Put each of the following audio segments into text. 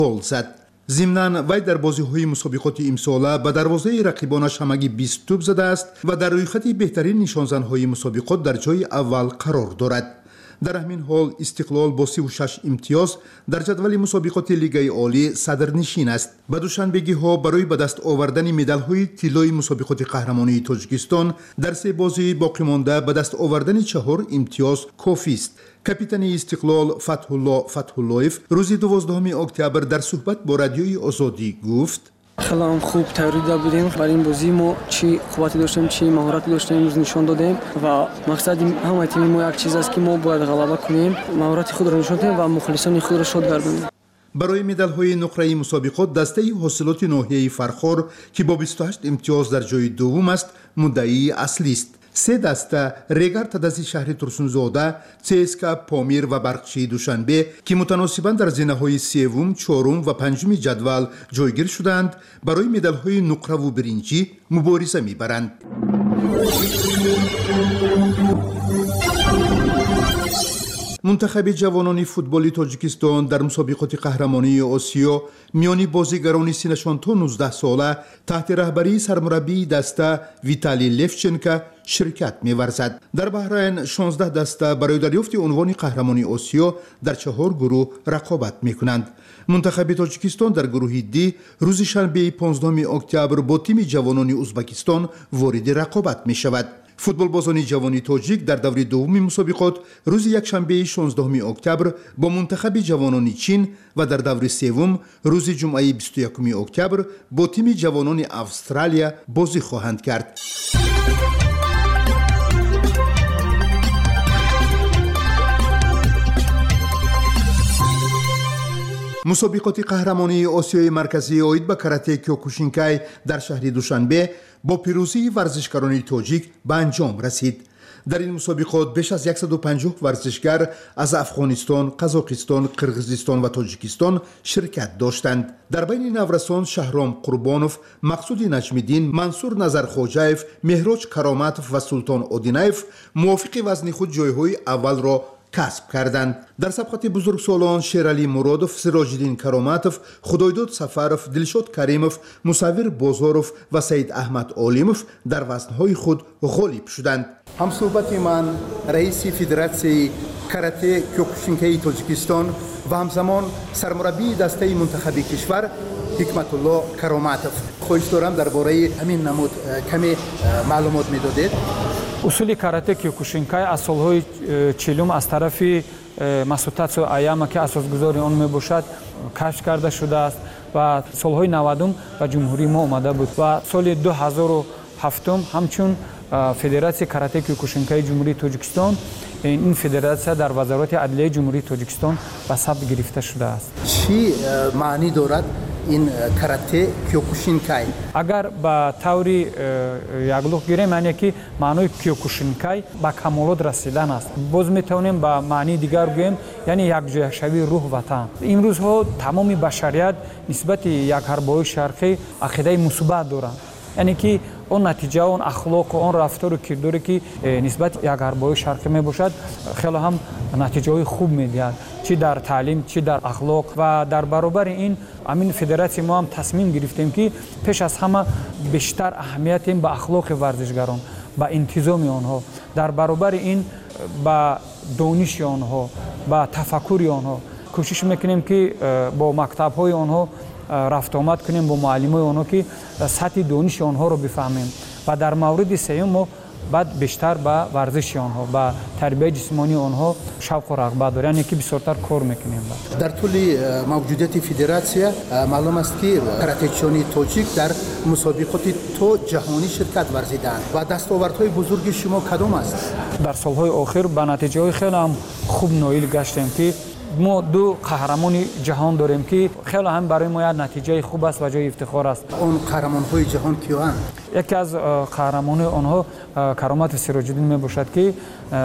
гол зад. ضمناً وی در بازی‌های مسابقات امساله به دروازه رقیبانش همگی 20 توپ زده است و در رویخط بهترین نشانزن‌های مسابقات در جای اول قرار دارد. در همین حال استقلال با 36 امتیاز در جدول مسابقات لیگ عالی صدرنشین است. به دوشنبگی‌ها برای به دست آوردن مدال‌های طلایی مسابقات قهرمانی تاجیکستان در 3 بازی باقی مانده به دست آوردن 4 امتیاز کافی است. کاپیتان استقلال فتح‌اللهیف روز 12 اکتبر در صحبت با رادیوی آزادی گفت: خیلی هم خوب تیاری داشتیم. برای این بازی ما چی قوتی داشتیم، چی مهارتی داشتیم، امروز نشان دادیم و مقصد همه تیم ما یک چیز است که ما باید غلبه کنیم، مهارت خود را نشان دهیم و مخلصان خود را شاد گردانیم. برای مدال‌های نقره مسابقات دسته حاصلات ناحیه فرخار که با 28 امتیاز در جای دوم است مدعی اصلی است. 3 دسته ریگر تدازی شهر ترسونزاده، CSKA پامیر و برقچی دوشنبه که متناسباً در زینه‌های سوم، چهارم و پنجم جدول جایگیر شدند برای مدال‌های نقره و برنجی مبارزه می‌برند. منتخب جوانان فوتبال تاجیکستان در مسابقات قهرمانی آسیا میان بازیگران سنشان تا 19 ساله تحت رهبری سرمربی دسته ویتالی لفچنکا شرکت می‌ورزد. در بحرین 16 دسته برای دریافت عنوان قهرمانی آسیا در 4 گروه رقابت می‌کنند. منتخب تاجیکستان در گروه دی روز شنبه 15 اکتبر با تیم جوانان ازبکستان وارد رقابت می‌شود. فوتبال بازان جوانی تاجیک در دور دوم مسابقات روز یکشنبه 16 اکتبر با منتخب جوانان چین و در دور سوم روز جمعه 21 اکتبر با تیم جوانان استرالیا بازی خواهند کرد. مسابقات قهرمانی آسیای مرکزی عاید به کاراته کیوکوشینکای در شهر دوشنبه با پیروزی ورزشکاران تاجیک به انجام رسید. در این مسابقات بیش از 150 ورزشکار از افغانستان، قزاقستان، قرغیزستان و تاجیکستان شرکت داشتند. در بین نورسان شهرام قربانوف، مقصود نجمیدین، منصور نظرخواجاєв، مهراج کرامتوف و سلطان آدینایف موافق وزن خود جایهای اول را کسب کردند. در سبقت بزرگسالان شیرعلی مرادوف، سراج‌الدین کرامتوف، خدایداد سفروف، دلشاد کریموف، مصور بازاروف و سید احمد عالموف در وزنهای خود غالب شدند. همصحبت من رئیس فدراسیون کاراته کیوکوشینکای تاجیکستان و همزمان سرمربی دسته منتخب کشور حکمت الله کرامتوف. خواهش دارم درباره همین نمود کمی معلومات میدادید. اصول کاراته کیوکوشینکای از سالهای 40 از طرف مسعود تاتسو ایاما که اساسگذار آن میباشد کشف کرده شده است و سالهای 90 به جمهوری ما آمده بود و سال 2007 همچون فدراسیون کاراته کیوکوشینکای جمهوری تاجیکستان این فدراسیون در وزارت عدلیه جمهوری تاجیکستان به ثبت گرفته شده است. چی معنی دارد این کاراته کیوکوشینکای؟ اگر به طوری یگلوخ گیریم معنی که معنی کیوکوشینکای به کمالات رسیدن است. باز میتونیم به معنی دیگر بگوییم یعنی یکجاهشوی روح وطن. امروز ها تمام بشریت نسبت یک حربای شرقی عقیده مثبت دارند. یعنی که اون نتیجه اون اخلاق و اون رفتار و کرداری که نسبت یک حربای شرقی می باشد خیلی هم نتیجه خوب میدهد، چی در تعلیم چی در اخلاق و در برابر این امین فدراسیون ما هم تصمیم گرفتیم که پیش از همه بیشتر اهمیت به اخلاق ورزشگران، به انتظام آنها، در برابر این به دانش آنها، به تفکر آنها کوشش میکنیم که با مکتب های آنها رفت آمد کنیم، با معلمای آنها که سطح دانش آنها رو بفهمیم و در مورد سوم ما بعد بیشتر به ورزش آنها، به تربیت جسمانی آنها شوق و رغبت داریم، یعنی که بسیارتر کار میکنیم. در طول موجودیت فدراسیون معلوم است که کراته‌چیان تاجیک در مسابقات تو جهانی شرکت ورزیدند و دستاوردهای بزرگ شما کدام است؟ در سالهای آخر به نتیجه خیلی هم خوب نایل گشتیم که ما 2 قهرمان جهان داریم که خیلی هم برای ما نتیجه خوب است و جای افتخار است. اون قهرمان‌های جهان کیان؟ یکی از قهرمان آنها کرامت سراج‌الدین میباشد که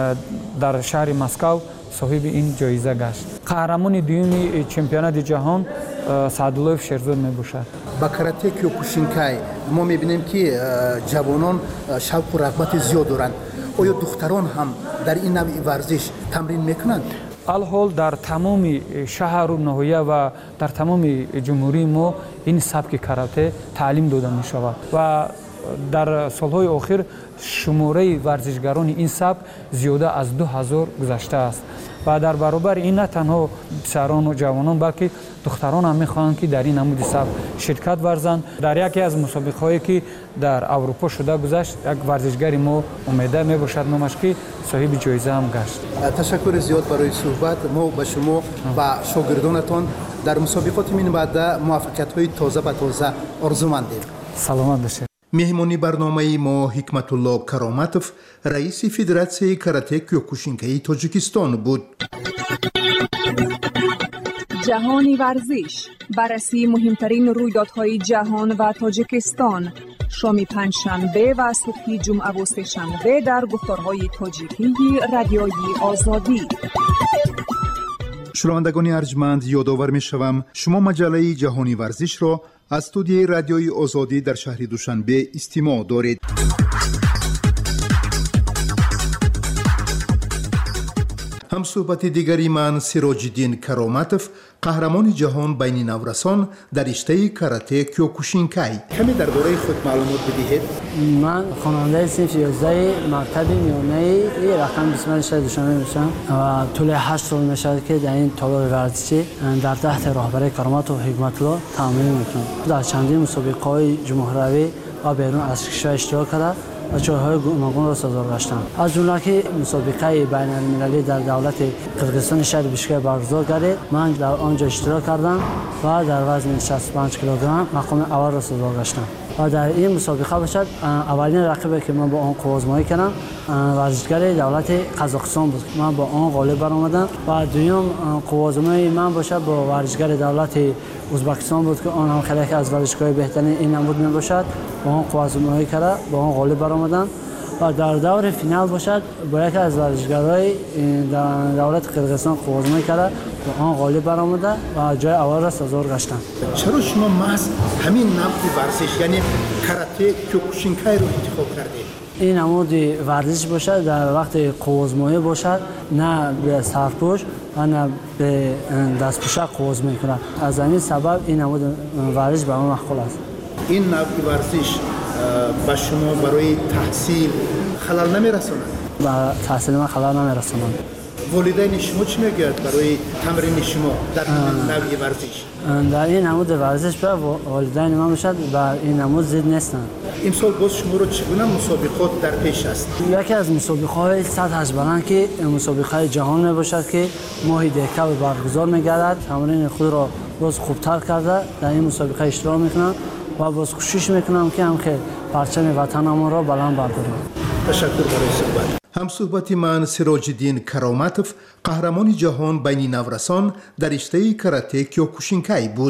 در شهر مسکو صاحب این جایزه گشت. قهرمان دوم چمپیونات جهان سعدالله شیرزاد میباشد. با کاراته کیوکوشینکای ما میبینیم که جوانان شوق و رغبت زیاد دارند. آیا دختران هم در این نوع ورزش تمرین میکنند؟ الحال در تمام شهر و ناحیه و در تمام جمهوری ما این سبک کاراته تعلیم داده می شود و در سالهای اخیر شماره ورزشگران این سبک زیاده از 2000 گذشته است و در برابر این نه تنها پسران و جوانان بلکه دختران هم میخواهند که در این نمود سبک شرکت ورزند. در یکی از مسابقه هایی که در اروپا شده گذشت یک ورزشگری ما امیده میباشد نامش که صاحب جایزه هم گشت. تشکر زیاد برای صحبت. ما به شما و شاگردانتان در مسابقات من بعد موفقیت های تازه به تازه آرزومندیم. سلامت باشید. مهمانی برنامه ما حکمت الله کرامتوف رئیس فدراسیون کاراته کیوکوشینکای تاجیکستان بود. جهانی ورزش، بررسی مهمترین رویدادهای جهان و تاجیکستان، شام پنجشنبه و صبح جمعه و سه‌شنبه در گفتارهای تاجیکی رادیویی آزادی. شنوندگان ارجمند، یادآور می‌شوم شما مجله جهانی ورزش را از استودیوی رادیویی آزادی در شهر دوشنبه استماع دارید. هم صحبت دیگری من سراج‌الدین کرامتوف قهرمان جهان بین نورسان در رشته کاراته کیوکوشینکای. کمی درباره خود معلومات بدهید. من خواننده صنف 11 مکتب میانه رقم 26 دوشنبه میشم و طول 8 سال میشه که در این تالار ورزشی در تحت رهبری کرامت و حکمت الله تمرین میکنم. در چندین مسابقه‌های جمهوری و بیرون از کشور اشتراک کرده و جایهای گوناگون را سازمان داشتم. از جمله که مسابقه بین المللی در دولت قرقیزستان شهر بیشکک برگزار گردید، من در آنجا اشتراک کردم و در وزن 65 کیلوگرم مقام اول را سازمان داشتم. و در این مسابقه باشد اولین رقیبی که من با آن قوازمایی کردم ورزشگر دولت قزاقستان بود. من با آن غالب برآمدم و دوم قوازمایی من باشد با ورزشگر دولت ازبکستان بود که آن هم خیلی از ورزشگاه بهترین این نمود می باشد. با آن قوازمایی کرده با آن غالب برآمدم و در دور فینال باشد با یکی از ورزشگرای دولت قرقیزستان قوازمایی کرده با آن غالب برآمده و جای اول را سازمان گشتم. چرا شما محض همین نمود ورزش یعنی کاراته کیوکوشینکای رو انتخاب کردید؟ این نمود ورزش باشد در وقت قوازمایی باشد، نه به سرپوش و نه به دستپوشک قوازمایی کند. از همین سبب این نمود ورزش به من مقبول است. این نمود ورزش با شما برای تحصیل خلل نمی‌رساند؟ با تحصیل من خلل نمی‌رساند. والدین شما چی میگویند برای تمرین شما در نوع ورزش؟ در این نمود ورزش به والدین من باشد بر این نمود زید نیستند. امسال باز شما رو چگونه مسابقات در پیش است؟ یکی از مسابقه‌های سطح بلند که مسابقه جهان میباشد که ماهی دکتر برگزار می‌گردد. تمرین خود را باز خوبتر کرده در این مسابقه اشتراک می‌کنم و باز کوشش می‌کنم که پرچم وطنم را بلند بردارم. تشکر برای صحبت. هم صحبت من سراج‌الدین کرامتوف قهرمان جهان بین نورسان در رشته کاراته کیوکوشینکای بود.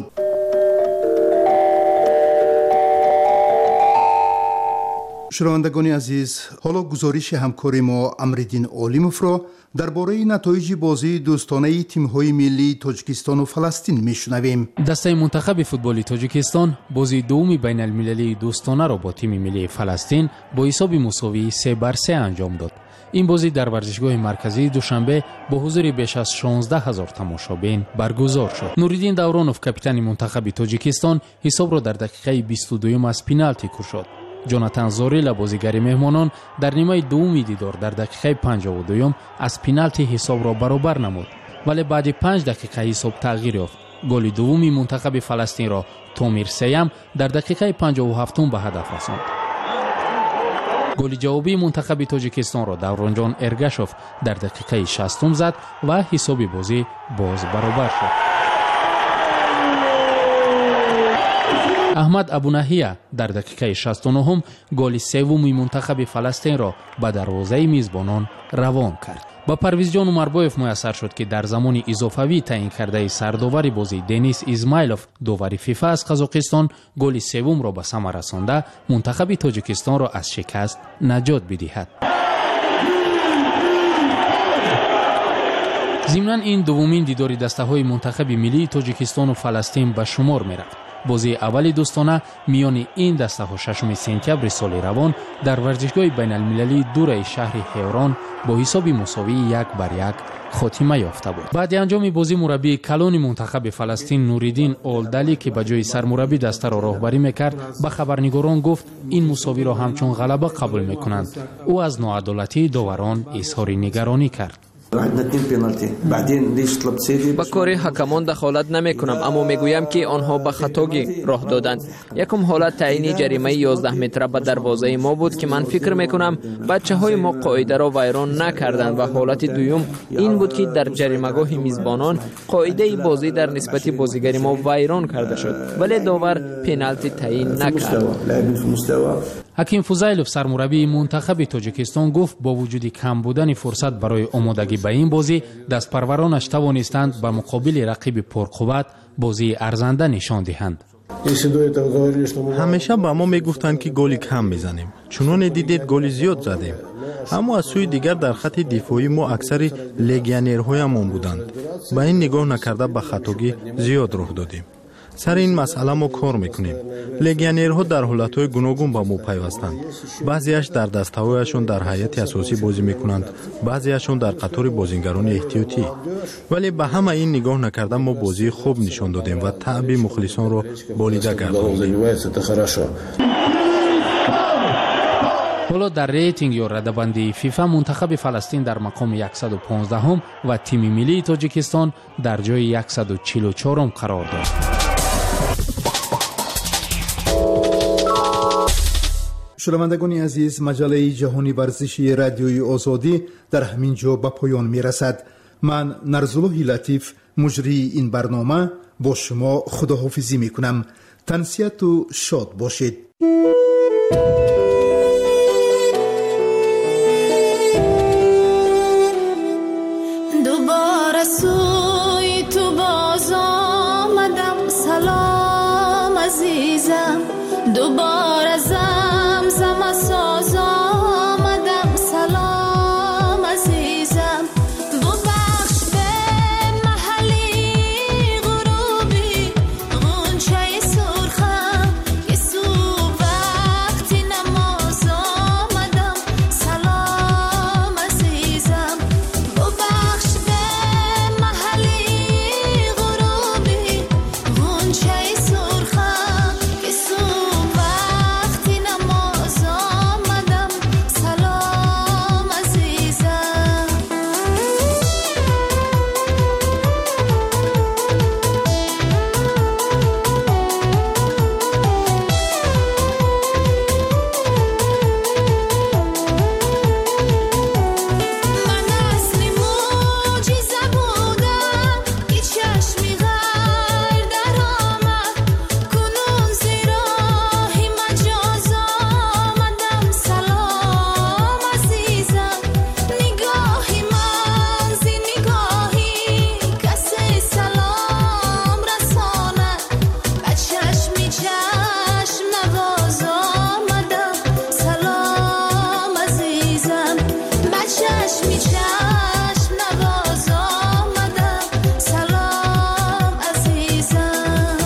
شنوندگان عزیز، حالا گزارش همکار ما امرالدین عالموف را درباره نتایج بازی دوستانه تیم‌های ملی تاجیکستان و فلسطین میشنویم. دسته منتخب فوتبالی تاجیکستان بازی دوم بین المللی دوستانه را با تیم ملی فلسطین با حساب مساوی 3-3 انجام داد. این بازی در ورزشگاه مرکزی دوشنبه با حضور بیش از 16,000 تماشابین برگزار شد. نوریدین دورانوف کاپیتان منتخب تاجیکستان حساب را در دقیقه 22 از پنالتی کشید. جوناتان زوریلا بازیگر مهمانان در نیمه دوم دیدار در دقیقه 52 از پنالتی حساب را برابر نمود، ولی بعد 5 دقیقه حساب تغییر یافت. گل دوم منتخب فلسطین را تومیر سیم در دقیقه 57 به هدف رساند. گل جوابی منتخب تاجیکستان را دورانجان ارگاشوف در دقیقه 60 زد و حساب بازی باز برابر شد. احمد ابونهیه در دقیقه 69 گل سوم منتخب فلسطین را به دروازه میزبانان روان کرد. با پرویز جان عمربایف میسر شد که در زمان اضافوی تعیین کرده سرداور بازی دنیس اسماعیلوف داور فیفا از قزاقستان گل سوم را به ثمر رسانده منتخب تاجیکستان را از شکست نجات بدهد. ضمناً این دومین دیدار دسته‌های منتخب ملی تاجیکستان و فلسطین به شمار می‌رفت. بازی اول دوستانه میان این دسته ها 6 سپتامبر سال روان در ورزشگاه بین المللی دور شهر هیران با حساب مساوی 1-1 خاتمه یافته بود. بعد انجام بازی مربی کلان منتخب فلسطین نوریدین اولدلی که به جای سرمربی دسته را راهبری میکرد به خبرنگاران گفت این مساوی را همچون غلبه قبول میکنند. او از ناعدالتی داوران اظهار نگرانی کرد. با کار حکمان دخالت نمی کنم، اما میگویم که آنها به خطاگی راه دادند. یکم حالت تعیین جریمه 11 متر به دروازه ما بود که من فکر میکنم بچه های ما قاعده را ویران نکردند و حالت دوم این بود که در جریمه‌گاه میزبانان قاعده بازی در نسبت بازیگر ما ویران کرده شد، ولی داور پنالتی تعیین نکرد. حکیم فوزیلوف سرمربی منتخب تاجیکستان گفت با وجود کم بودن فرصت برای آمادگی به این بازی دستپرورانش توانستند به مقابل رقیب پرقوت بازی ارزنده نشان دهند. همیشه با ما میگفتند که گلی کم میزنیم، چنان دیدید گلی زیاد زدیم، اما از سوی دیگر در خط دفاعی ما اکثر لگیونرهایمان بودند. با این نگاه نکرده به خطاگی زیاد راه دادیم. سر این مسئله ما کار میکنیم. لگیونرها در حالتهای گوناگون با ما پیوستند. بعضیش در دسته‌هایشان در هیئت اساسی بازی میکنند، بعضیشان در قطار بازیگران احتیاطی. ولی به همه این نگاه نکرده ما بازی خوب نشان دادیم و تعب مخلصان را بالیده گرداندیم. حالا در ریتینگ یا رده‌بندی فیفا منتخب فلسطین در مقام 115 و تیم ملی تاجیکستان در جای 144 قرار دارد. شنوندگان عزیز، مجله جهانی ورزشی رادیوی آزادی در همین جا به پایان می رسد. من نرزالله لطیف مجری این برنامه با شما خداحافظی می کنم. تنسیت و شاد باشید. دوباره سوی تو باز آمدم، سلام عزیزم. دوباره زمزم ساز آمدم، سلام عزیزم. ببخش به محلی غروبی غنچه سرخم که صبح وقتی نماز آمدم، سلام عزیزم. ببخش به محلی غروبی غنچه سرخم که صبح وقتی نماز آمدم، سلام عزیزم. من اصلی معجزه بودم که چشمی غیر در آمد، کنون زیراهی مجاز آمدم، سلام عزیزم. نگاهی من زی نگاهی کسی سلام رساند، به چشمی چشم نواز آمدم، سلام عزیزم. به چشمی چشم نواز آمدم، سلام عزیزم.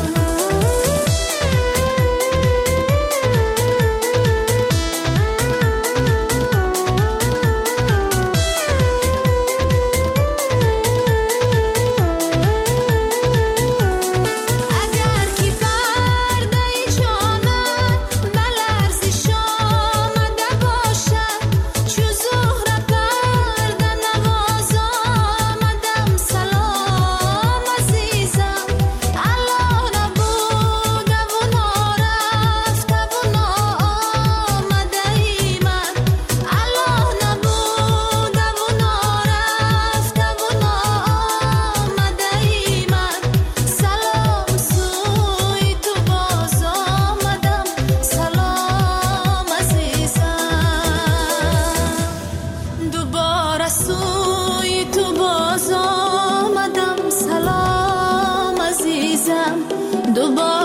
اگر کی پرده جانم به لرزش آمده باشد، چو زهره پرده نواز آمدم، سلام عزیزم. الله نبوده و نارفته و ناآمده ای من، الله نبوده و نارفته و ناآمده ای من. سلام سوی تو باز آمدم، سلام عزیزم. دوباره سوی تو باز آمدم، سلام عزیزم. دوباره